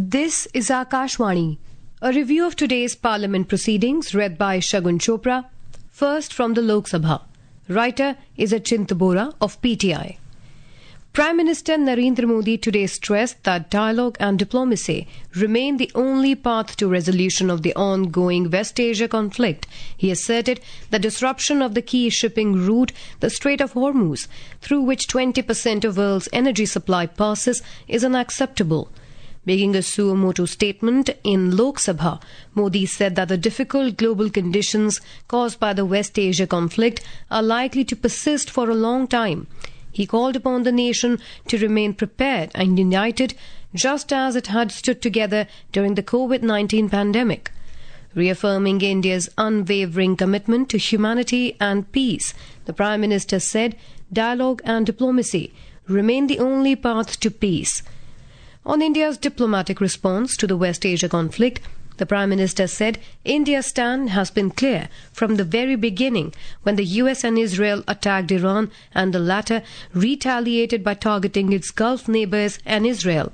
This is Akashvani. A review of today's Parliament proceedings read by Shagun Chopra. First from the Lok Sabha. Writer is Achint Bora of PTI. Prime Minister Narendra Modi today stressed that dialogue and diplomacy remain the only path to resolution of the ongoing West Asia conflict. He asserted the disruption of the key shipping route, the Strait of Hormuz, through which 20% of the world's energy supply passes, is unacceptable. Making a suo motu statement in Lok Sabha, Modi said that the difficult global conditions caused by the West Asia conflict are likely to persist for a long time. He called upon the nation to remain prepared and united, just as it had stood together during the COVID-19 pandemic. Reaffirming India's unwavering commitment to humanity and peace, the Prime Minister said dialogue and diplomacy remain the only path to peace. On India's diplomatic response to the West Asia conflict, the Prime Minister said India's stand has been clear from the very beginning when the US and Israel attacked Iran and the latter retaliated by targeting its Gulf neighbours and Israel.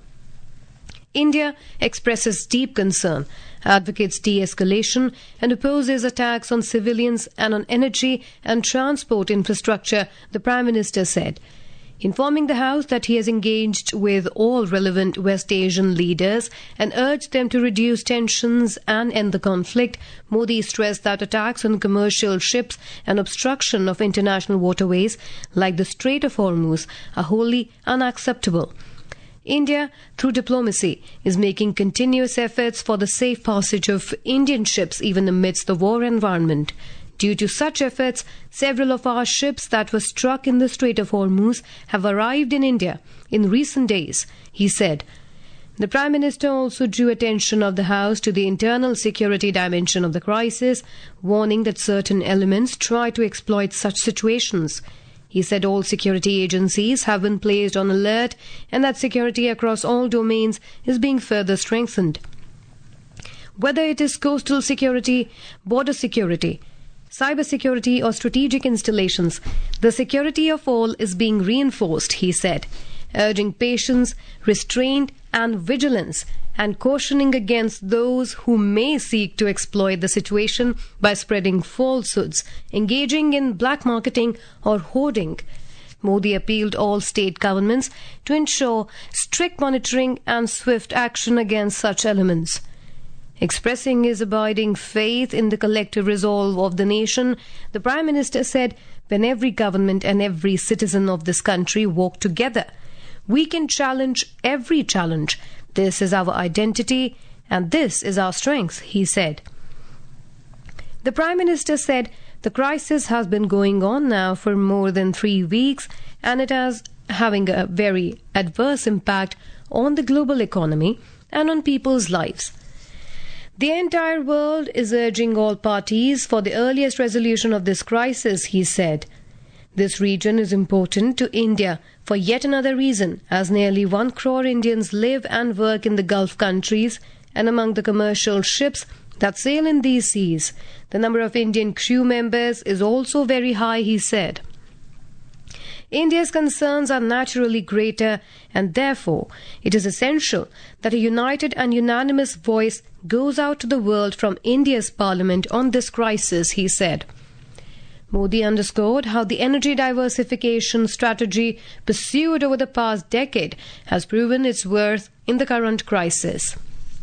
India expresses deep concern, advocates de-escalation and opposes attacks on civilians and on energy and transport infrastructure, the Prime Minister said. Informing the House that he has engaged with all relevant West Asian leaders and urged them to reduce tensions and end the conflict, Modi stressed that attacks on commercial ships and obstruction of international waterways like the Strait of Hormuz are wholly unacceptable. India, through diplomacy, is making continuous efforts for the safe passage of Indian ships even amidst the war environment. Due to such efforts, several of our ships that were struck in the Strait of Hormuz have arrived in India in recent days, he said. The Prime Minister also drew attention of the House to the internal security dimension of the crisis, warning that certain elements try to exploit such situations. He said all security agencies have been placed on alert and that security across all domains is being further strengthened. Whether it is coastal security, border security, cybersecurity or strategic installations, the security of all is being reinforced, he said, urging patience, restraint and vigilance and cautioning against those who may seek to exploit the situation by spreading falsehoods, engaging in black marketing or hoarding. Modi appealed all state governments to ensure strict monitoring and swift action against such elements. Expressing his abiding faith in the collective resolve of the nation, the Prime Minister said, when every government and every citizen of this country walk together, we can challenge every challenge. This is our identity and this is our strength, he said. The Prime Minister said the crisis has been going on now for more than 3 weeks and it is having a very adverse impact on the global economy and on people's lives. The entire world is urging all parties for the earliest resolution of this crisis, he said. This region is important to India for yet another reason, as nearly 1 crore Indians live and work in the Gulf countries and among the commercial ships that sail in these seas. The number of Indian crew members is also very high, he said. India's concerns are naturally greater and therefore it is essential that a united and unanimous voice goes out to the world from India's parliament on this crisis, he said. Modi underscored how the energy diversification strategy pursued over the past decade has proven its worth in the current crisis.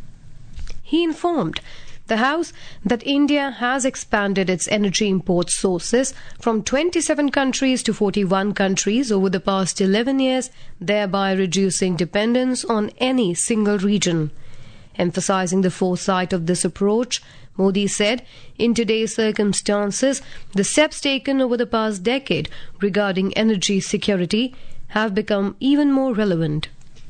He informed the House that India has expanded its energy import sources from 27 countries to 41 countries over the past 11 years, thereby reducing dependence on any single region. Emphasizing the foresight of this approach, Modi said, in today's circumstances, the steps taken over the past decade regarding energy security have become even more relevant.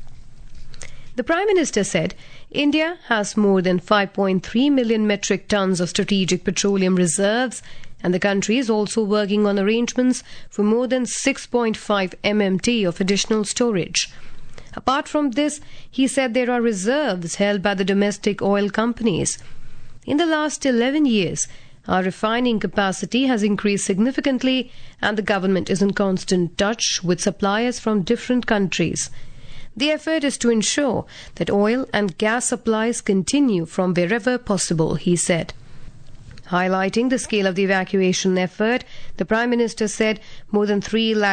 The Prime Minister said India has more than 5.3 million metric tons of strategic petroleum reserves and the country is also working on arrangements for more than 6.5 MMT of additional storage. Apart from this, he said there are reserves held by the domestic oil companies. In the last 11 years, our refining capacity has increased significantly and the government is in constant touch with suppliers from different countries. The effort is to ensure that oil and gas supplies continue from wherever possible, he said. Highlighting the scale of the evacuation effort, the Prime Minister said more than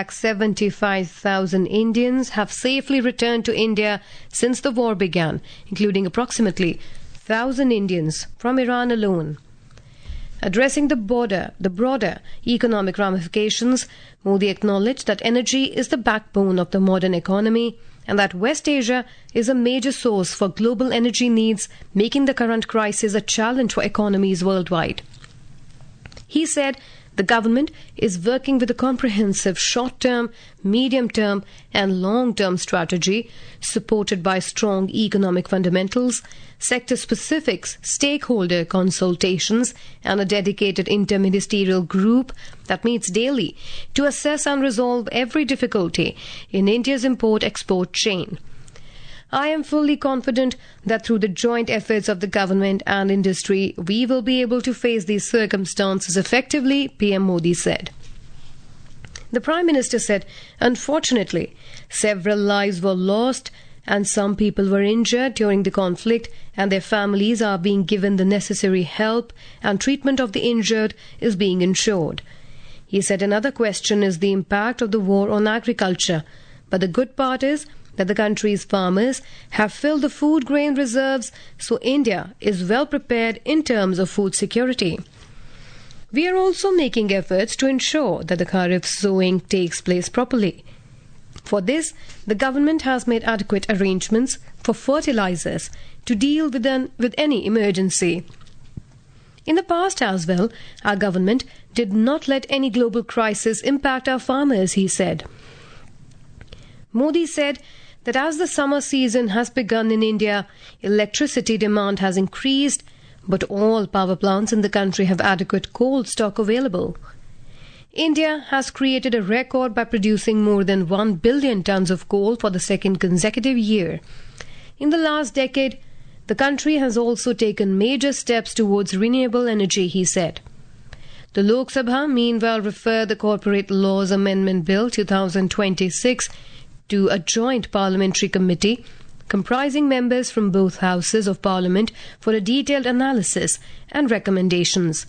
375,000 Indians have safely returned to India since the war began, including approximately 1,000 Indians from Iran alone. Addressing the broader economic ramifications, Modi acknowledged that energy is the backbone of the modern economy and that West Asia is a major source for global energy needs, making the current crisis a challenge for economies worldwide. He said the government is working with a comprehensive short-term, medium-term and long-term strategy supported by strong economic fundamentals, sector-specific stakeholder consultations and a dedicated interministerial group that meets daily to assess and resolve every difficulty in India's import-export chain. I am fully confident that through the joint efforts of the government and industry, we will be able to face these circumstances effectively, PM Modi said. The Prime Minister said, unfortunately, several lives were lost and some people were injured during the conflict, and their families are being given the necessary help and treatment of the injured is being ensured. He said another question is the impact of the war on agriculture, but the good part is that the country's farmers have filled the food grain reserves, so India is well prepared in terms of food security. We are also making efforts to ensure that the Kharif sowing takes place properly. For this, the government has made adequate arrangements for fertilizers to deal with any emergency. In the past as well, our government did not let any global crisis impact our farmers, he said. Modi said that as the summer season has begun in India, electricity demand has increased, but all power plants in the country have adequate coal stock available. India has created a record by producing more than 1 billion tons of coal for the second consecutive year. In the last decade, the country has also taken major steps towards renewable energy, he said. The Lok Sabha, meanwhile, referred the Corporate Laws Amendment Bill 2026 to a joint parliamentary committee comprising members from both houses of parliament for a detailed analysis and recommendations.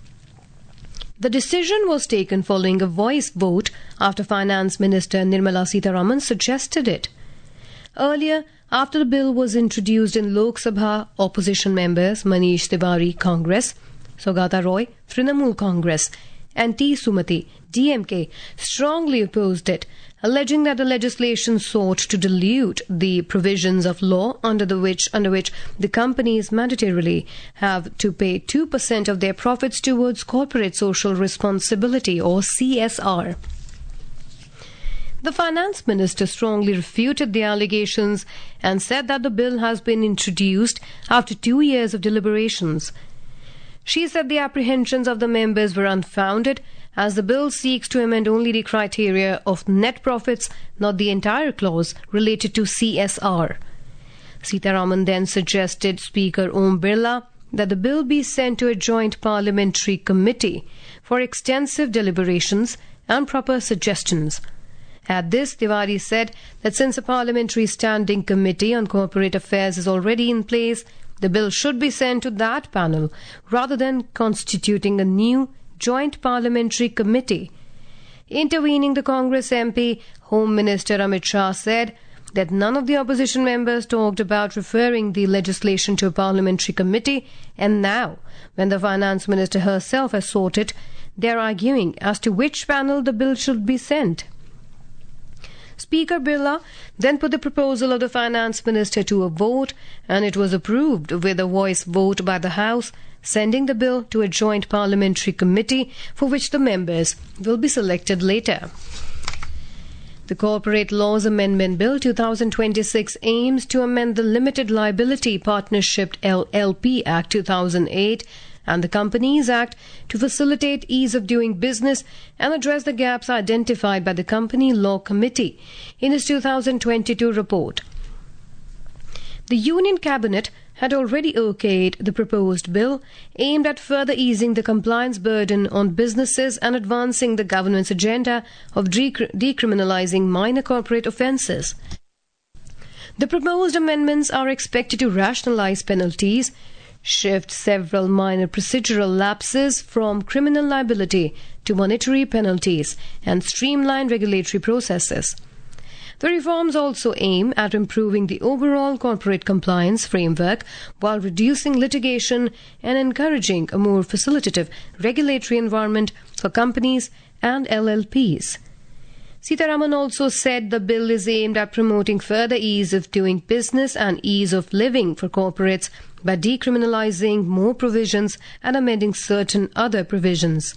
The decision was taken following a voice vote after Finance Minister Nirmala Sitharaman suggested it. Earlier, after the bill was introduced in Lok Sabha, opposition members Manish Tiwari, Congress, Saugata Roy, Trinamool Congress, and T. Sumati, DMK, strongly opposed it, alleging that the legislation sought to dilute the provisions of law under which the companies mandatorily have to pay 2% of their profits towards corporate social responsibility, or CSR. The finance minister strongly refuted the allegations and said that the bill has been introduced after 2 years of deliberations. She said the apprehensions of the members were unfounded, as the bill seeks to amend only the criteria of net profits, not the entire clause related to CSR. Sitharaman then suggested Speaker Om Birla that the bill be sent to a joint parliamentary committee for extensive deliberations and proper suggestions. At this, Tiwari said that since a parliamentary standing committee on corporate affairs is already in place, the bill should be sent to that panel rather than constituting a new joint parliamentary committee. Intervening the Congress MP, Home Minister Amit Shah said that none of the opposition members talked about referring the legislation to a parliamentary committee, and now, when the finance minister herself has sought it, they are arguing as to which panel the bill should be sent. Speaker Birla then put the proposal of the finance minister to a vote, and it was approved with a voice vote by the House, sending the bill to a joint parliamentary committee for which the members will be selected later. The Corporate Laws Amendment Bill 2026 aims to amend the Limited Liability Partnership LLP Act 2008 and the Companies Act to facilitate ease of doing business and address the gaps identified by the Company Law Committee in its 2022 report. The Union Cabinet had already okayed the proposed bill aimed at further easing the compliance burden on businesses and advancing the government's agenda of decriminalizing minor corporate offences. The proposed amendments are expected to rationalize penalties, shift several minor procedural lapses from criminal liability to monetary penalties, and streamline regulatory processes. The reforms also aim at improving the overall corporate compliance framework while reducing litigation and encouraging a more facilitative regulatory environment for companies and LLPs. Sitharaman also said the bill is aimed at promoting further ease of doing business and ease of living for corporates by decriminalizing more provisions and amending certain other provisions.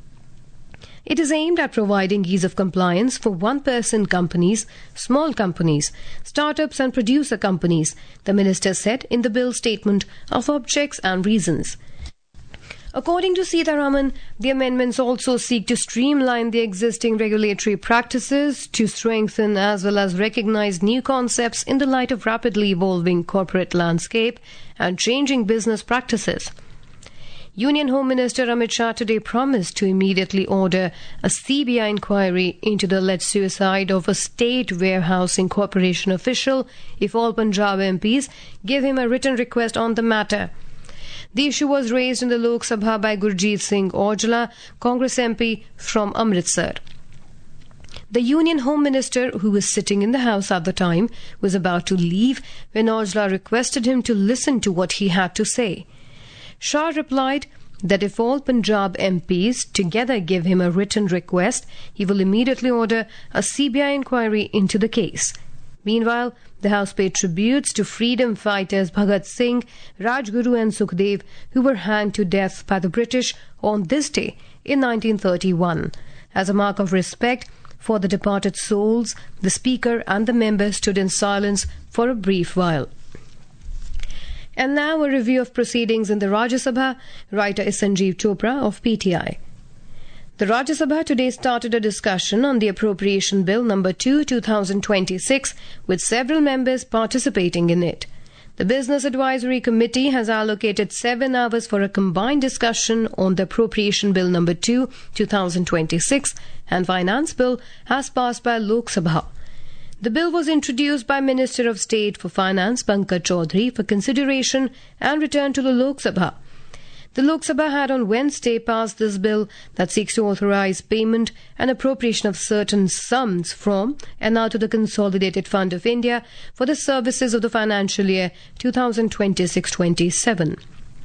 It is aimed at providing ease of compliance for one-person companies, small companies, startups and producer companies, the minister said in the bill statement of objects and reasons. According to Sitharaman, the amendments also seek to streamline the existing regulatory practices to strengthen as well as recognize new concepts in the light of rapidly evolving corporate landscape and changing business practices. Union Home Minister Amit Shah today promised to immediately order a CBI inquiry into the alleged suicide of a state warehousing corporation official if all Punjab MPs give him a written request on the matter. The issue was raised in the Lok Sabha by Gurjeet Singh Aujla, Congress MP from Amritsar. The Union Home Minister, who was sitting in the House at the time, was about to leave when Aujla requested him to listen to what he had to say. Shah replied that if all Punjab MPs together give him a written request, he will immediately order a CBI inquiry into the case. Meanwhile, the House paid tributes to freedom fighters Bhagat Singh, Rajguru and Sukhdev, who were hanged to death by the British on this day in 1931. As a mark of respect for the departed souls, the Speaker and the members stood in silence for a brief while. And now a review of proceedings in the Rajya Sabha. Writer is Sanjeev Chopra of PTI. The Rajya Sabha today started a discussion on the Appropriation Bill No. 2, 2026, with several members participating in it. The Business Advisory Committee has allocated 7 hours for a combined discussion on the Appropriation Bill No. 2, 2026, and Finance Bill has passed by Lok Sabha. The bill was introduced by Minister of State for Finance Pankaj Chaudhary for consideration and returned to the Lok Sabha. The Lok Sabha had on Wednesday passed this bill that seeks to authorize payment and appropriation of certain sums from and out of the Consolidated Fund of India for the services of the financial year 2026-27.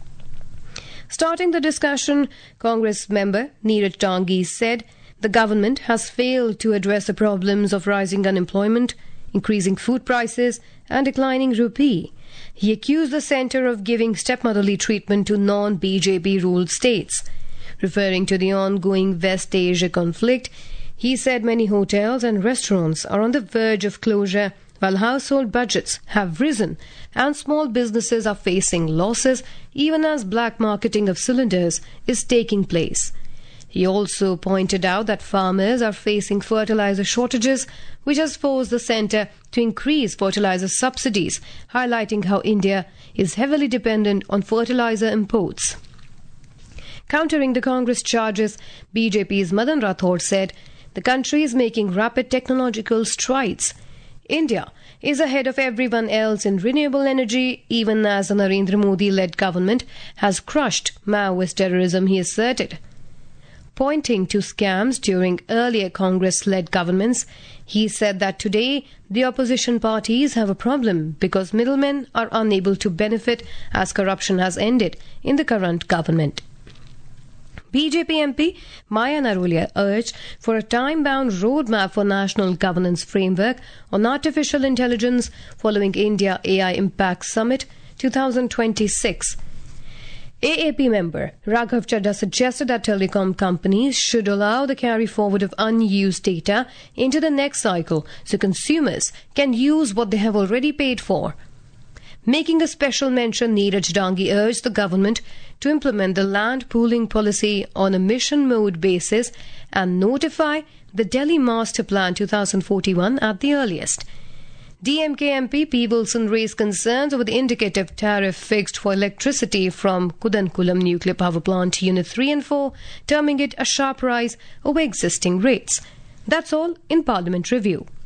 Starting the discussion, Congress member Neeraj Dangi said the government has failed to address the problems of rising unemployment, increasing food prices and declining rupee. He accused the centre of giving stepmotherly treatment to non-BJP-ruled states. Referring to the ongoing West Asia conflict, he said many hotels and restaurants are on the verge of closure while household budgets have risen and small businesses are facing losses even as black marketing of cylinders is taking place. He also pointed out that farmers are facing fertilizer shortages, which has forced the centre to increase fertilizer subsidies, highlighting how India is heavily dependent on fertilizer imports. Countering the Congress charges, BJP's Madan Rathod said the country is making rapid technological strides. India is ahead of everyone else in renewable energy, even as the Narendra Modi-led government has crushed Maoist terrorism, he asserted. Pointing to scams during earlier Congress-led governments, he said that today the opposition parties have a problem because middlemen are unable to benefit as corruption has ended in the current government. BJP MP Maya Narolia urged for a time-bound roadmap for national governance framework on artificial intelligence following India AI Impact Summit 2026. AAP member Raghav Chadha suggested that telecom companies should allow the carry forward of unused data into the next cycle so consumers can use what they have already paid for. Making a special mention, Neeraj Dangi urged the government to implement the land pooling policy on a mission mode basis and notify the Delhi Master Plan 2041 at the earliest. DMK MP P. Wilson raised concerns over the indicative tariff fixed for electricity from Kudankulam Nuclear Power Plant Unit 3 and 4, terming it a sharp rise over existing rates. That's all in Parliament Review.